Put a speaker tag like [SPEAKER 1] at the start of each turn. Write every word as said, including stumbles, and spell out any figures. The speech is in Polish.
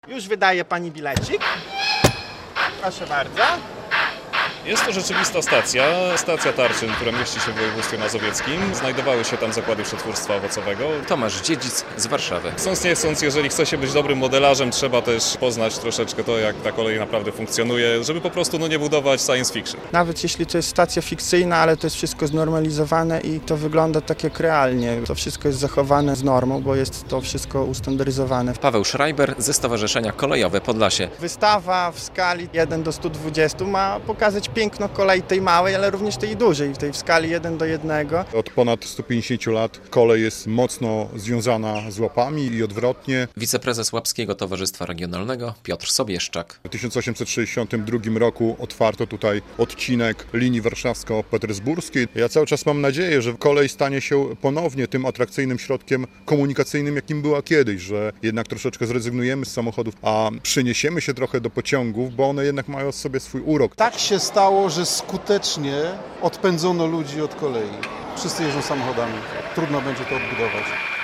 [SPEAKER 1] Już wydaje pani bilecik. Proszę bardzo.
[SPEAKER 2] Jest to rzeczywista stacja, stacja Tarczyn, która mieści się w województwie mazowieckim. Znajdowały się tam zakłady przetwórstwa owocowego.
[SPEAKER 3] Tomasz Dziedzic z Warszawy.
[SPEAKER 2] Chcąc nie chcąc, jeżeli chce się być dobrym modelarzem, trzeba też poznać troszeczkę to, jak ta kolej naprawdę funkcjonuje, żeby po prostu no, nie budować science fiction.
[SPEAKER 1] Nawet jeśli to jest stacja fikcyjna, ale to jest wszystko znormalizowane i to wygląda tak jak realnie. To wszystko jest zachowane z normą, bo jest to wszystko ustandaryzowane.
[SPEAKER 3] Paweł Schreiber ze Stowarzyszenia Kolejowe Podlasie.
[SPEAKER 1] Wystawa w skali jeden do stu dwudziestu ma pokazać piękno kolei tej małej, ale również tej dużej, tej w skali jeden do jednego.
[SPEAKER 4] Od ponad stu pięćdziesięciu lat kolej jest mocno związana z łapami i odwrotnie.
[SPEAKER 3] Wiceprezes Łapskiego Towarzystwa Regionalnego Piotr Sobieszczak.
[SPEAKER 4] W tysiąc osiemset sześćdziesiątym drugim roku otwarto tutaj odcinek linii warszawsko-petersburskiej. Ja cały czas mam nadzieję, że kolej stanie się ponownie tym atrakcyjnym środkiem komunikacyjnym, jakim była kiedyś, że jednak troszeczkę zrezygnujemy z samochodów, a przyniesiemy się trochę do pociągów, bo one jednak mają w sobie swój urok.
[SPEAKER 5] Tak się stało, że skutecznie odpędzono ludzi od kolei. Wszyscy jeżdżą samochodami. Trudno będzie to odbudować.